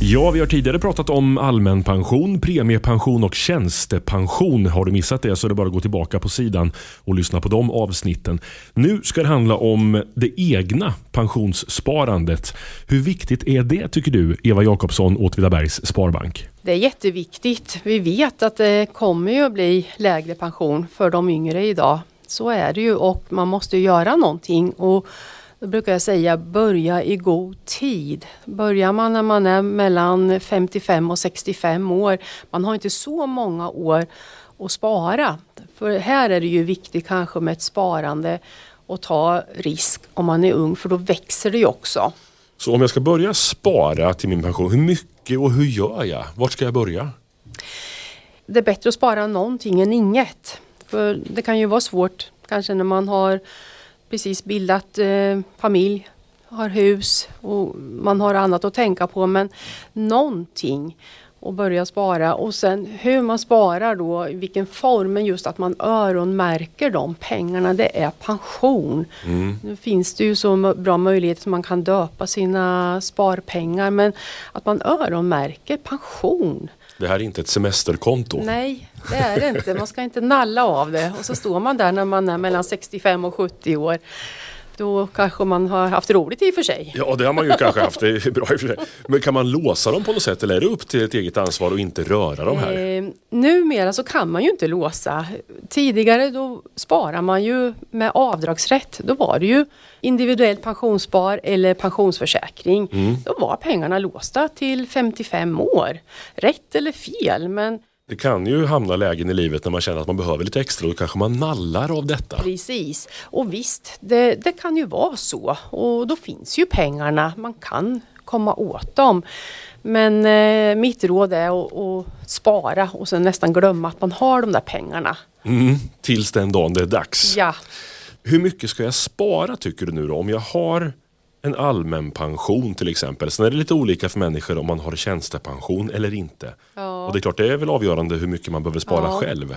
Ja, vi har tidigare pratat om allmän pension, premiepension och tjänstepension. Har du missat det så är det bara att gå tillbaka på sidan och lyssna på de avsnitten. Nu ska det handla om det egna pensionssparandet. Hur viktigt är det tycker du, Eva Jakobsson, Åtvidabergs Sparbank? Det är jätteviktigt. Vi vet att det kommer ju att bli lägre pension för de yngre idag. Så är det ju och man måste göra någonting och då brukar jag säga börja i god tid. Börjar man när man är mellan 55 och 65 år. Man har inte så många år att spara. För här är det ju viktigt kanske med ett sparande och ta risk om man är ung för då växer det ju också. Så om jag ska börja spara till min pension, hur mycket och hur gör jag? Vart ska jag börja? Det är bättre att spara någonting än inget. För det kan ju vara svårt kanske när man har precis bildat familj, har hus och man har annat att tänka på. Men någonting och börja spara och sen hur man sparar då, i vilken form, men just att man öronmärker de pengarna, det är pension. Nu finns det ju så bra möjligheter som man kan döpa sina sparpengar men att man öronmärker pension. Det här är inte ett semesterkonto. Nej, det är det inte. Man ska inte nalla av det. Och så står man där när man är mellan 65 och 70 år. Då kanske man har haft roligt i och för sig. Ja, det har man ju kanske haft. Det är bra i och för sig. Men kan man låsa dem på något sätt eller är det upp till ett eget ansvar och inte röra dem här? Numera så kan man ju inte låsa. Tidigare då sparar man ju med avdragsrätt. Då var det ju individuellt pensionsspar eller pensionsförsäkring. Då var pengarna låsta till 55 år. Rätt eller fel, men det kan ju hamna lägen i livet när man känner att man behöver lite extra och kanske man nallar av detta. Precis. Och visst, det kan ju vara så. Och då finns ju pengarna. Man kan komma åt dem. Men mitt råd är att spara och sen nästan glömma att man har de där pengarna. Tills den dagen det är dags. Ja. Hur mycket ska jag spara tycker du nu då? Om jag har en allmän pension till exempel. Sen är det lite olika för människor om man har tjänstepension eller inte. Ja. Och det är klart det är väl avgörande hur mycket man behöver spara själv.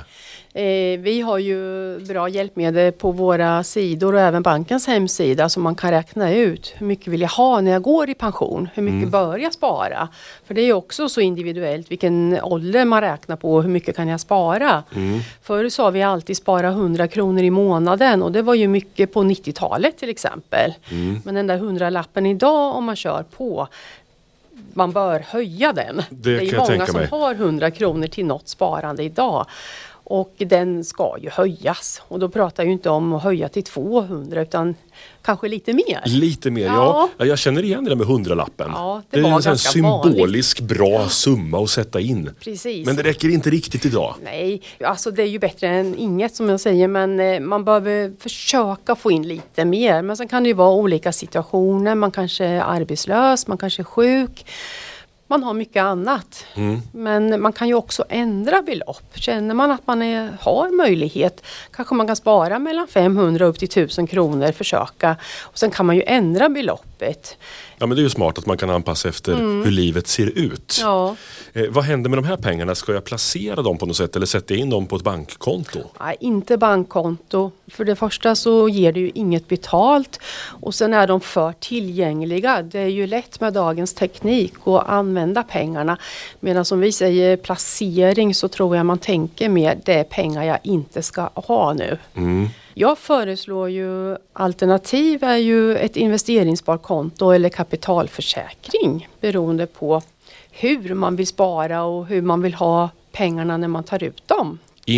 Vi har ju bra hjälpmedel på våra sidor och även bankens hemsida så man kan räkna ut hur mycket vill jag ha när jag går i pension. Hur mycket bör jag spara? För det är ju också så individuellt vilken ålder man räknar på och hur mycket kan jag spara. Förr sa vi alltid spara 100 kronor i månaden och det var ju mycket på 90-talet till exempel. Men den där 100-lappen idag om man kör på, man bör höja den. Det är ju många som har 100 kronor till något sparande idag. Och den ska ju höjas. Och då pratar jag ju inte om att höja till 200 utan kanske lite mer. Lite mer, ja. Jag känner igen det med 100-lappen. Ja, det är en symbolisk bra summa att sätta in. Precis. Men det räcker inte riktigt idag. Nej, alltså det är ju bättre än inget som jag säger. Men man behöver försöka få in lite mer. Men sen kan det ju vara olika situationer. Man kanske är arbetslös, man kanske är sjuk. Man har mycket annat. Men man kan ju också ändra belopp. Känner man att man har möjlighet kanske man kan spara mellan 500 upp till 1000 kronor, försöka. Och sen kan man ju ändra beloppet. Ja, men det är ju smart att man kan anpassa efter hur livet ser ut. Ja. Vad händer med de här pengarna? Ska jag placera dem på något sätt eller sätta in dem på ett bankkonto? Nej, inte bankkonto. För det första så ger det ju inget betalt och sen är de för tillgängliga. Det är ju lätt med dagens teknik att använda pengarna. Medan som vi säger placering så tror jag man tänker mer det är pengar jag inte ska ha nu. Jag föreslår ju alternativ är ju ett investeringssparkonto eller kapitalförsäkring beroende på hur man vill spara och hur man vill ha pengarna när man tar ut dem.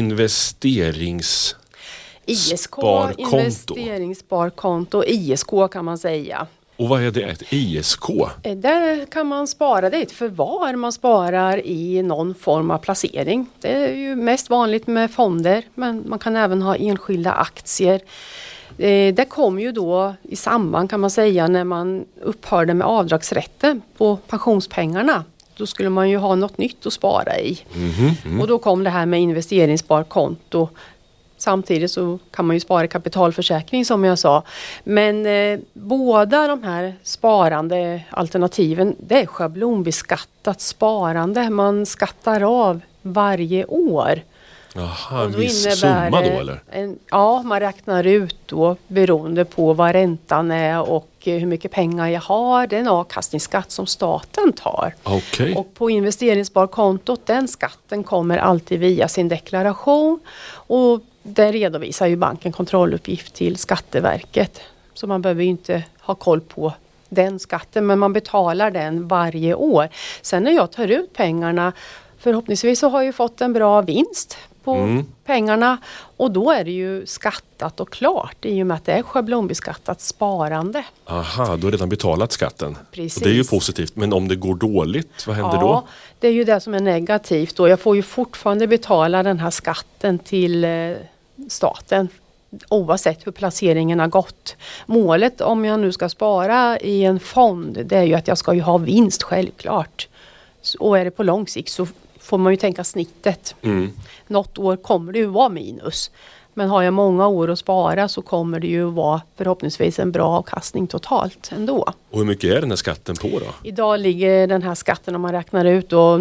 Investeringssparkonto, ISK kan man säga. Och vad är det? Ett ISK? Där kan man spara, det är ett förvar man sparar i någon form av placering. Det är ju mest vanligt med fonder men man kan även ha enskilda aktier. Det kom ju då i samband kan man säga när man upphörde med avdragsrätten på pensionspengarna. Då skulle man ju ha något nytt att spara i. Och då kom det här med investeringssparkonto. Samtidigt så kan man ju spara kapitalförsäkring som jag sa. Men båda de här sparande alternativen det är schablonbeskattat sparande. Man skattar av varje år. Aha, en Och då viss innebär summa då det eller? Ja, man räknar ut då beroende på vad räntan är och hur mycket pengar jag har. Det är en avkastningsskatt som staten tar. Okej. Och på investeringssparkontot, den skatten kommer alltid via sin deklaration. Och där redovisar ju banken kontrolluppgift till Skatteverket. Så man behöver ju inte ha koll på den skatten, men man betalar den varje år. Sen när jag tar ut pengarna, förhoppningsvis så har jag ju fått en bra vinst på pengarna, och då är det ju skattat och klart i och med att det är schablonbeskattat sparande. Aha, du har redan betalat skatten. Precis. Och det är ju positivt, men om det går dåligt, vad händer då? Ja, det är ju det som är negativt då. Jag får ju fortfarande betala den här skatten till staten oavsett hur placeringen har gått. Målet om jag nu ska spara i en fond, det är ju att jag ska ju ha vinst självklart. Och är det på lång sikt så får man ju tänka snittet. Något år kommer det ju vara minus. Men har jag många år att spara så kommer det ju vara förhoppningsvis en bra avkastning totalt ändå. Och hur mycket är den här skatten på då? Idag ligger den här skatten, om man räknar ut då,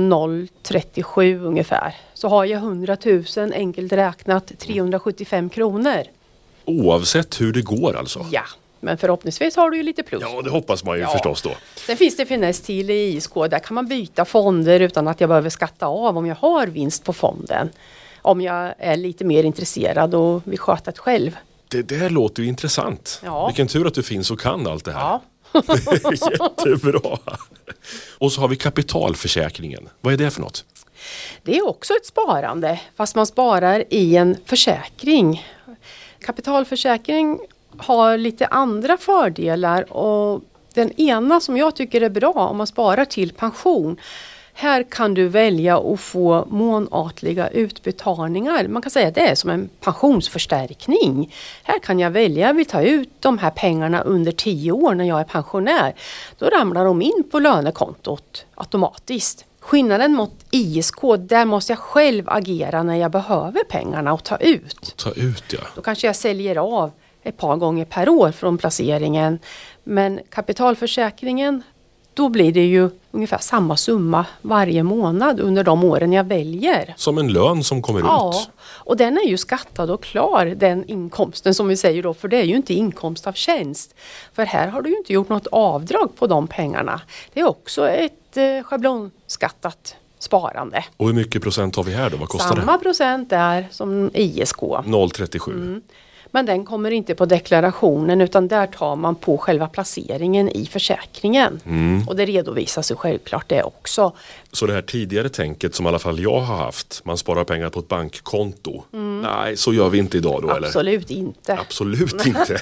0,37 ungefär. Så har jag 100 000 enkelt räknat 375 kronor. Oavsett hur det går alltså? Ja, men förhoppningsvis har du ju lite plus. Ja, det hoppas man ju förstås då. Sen finns det finess till i ISK. Där kan man byta fonder utan att jag behöver skatta av om jag har vinst på fonden. Om jag är lite mer intresserad och vill sköta det själv. Det där låter ju intressant. Ja. Vilken tur att du finns och kan allt det här. Ja. Det är jättebra. Och så har vi kapitalförsäkringen. Vad är det för något? Det är också ett sparande, fast man sparar i en försäkring. Kapitalförsäkring har lite andra fördelar, och den ena som jag tycker är bra om man sparar till pension. Här kan du välja att få månatliga utbetalningar. Man kan säga att det är som en pensionsförstärkning. Här kan jag välja, jag vill ta ut de här pengarna under 10 år när jag är pensionär. Då ramlar de in på lönekontot automatiskt. Skillnaden mot ISK, där måste jag själv agera när jag behöver pengarna och ta ut. Ta ut, ja. Då kanske jag säljer av ett par gånger per år från placeringen. Men kapitalförsäkringen, då blir det ju ungefär samma summa varje månad under de åren jag väljer. Som en lön som kommer ut. Och den är ju skattad och klar, den inkomsten som vi säger då, för det är ju inte inkomst av tjänst. För här har du ju inte gjort något avdrag på de pengarna. Det är också ett schablonskattat sparande. Och hur mycket procent har vi här då? Vad kostar Samma procent där som ISK. 0,37. Men den kommer inte på deklarationen, utan där tar man på själva placeringen i försäkringen. Och det redovisas ju självklart det också. Så det här tidigare tänket som i alla fall jag har haft, man sparar pengar på ett bankkonto. Nej, så gör vi inte idag då, eller? Absolut inte. Absolut inte.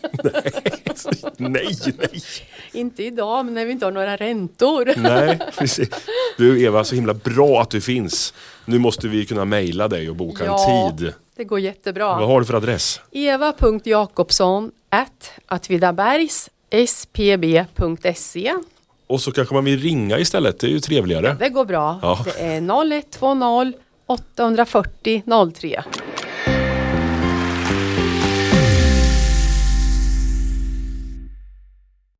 Nej. Inte idag, men när vi inte har några räntor. Nej, precis. Du Eva, så himla bra att du finns. Nu måste vi kunna mejla dig och boka en tid. Det går jättebra. Vad har du för adress? eva.jakobsson@atvidabergs.spb.se. Och så kanske man vill ringa istället, det är ju trevligare. Det går bra. Ja. Det är 0120 840 03.